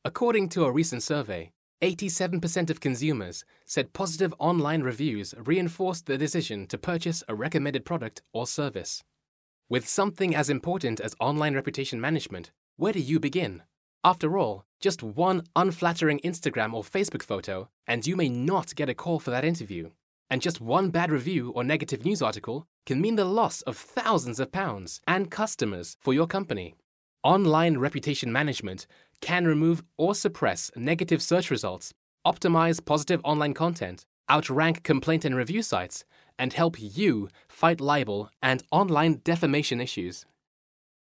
According to a recent survey, 87% of consumers said positive online reviews reinforced their decision to purchase a recommended product or service. With something as important as online reputation management, where do you begin? After all, just one unflattering Instagram or Facebook photo, and you may not get a call for that interview. And just one bad review or negative news article can mean the loss of thousands of pounds and customers for your company. Online reputation management can remove or suppress negative search results, optimize positive online content, outrank complaint and review sites, and help you fight libel and online defamation issues.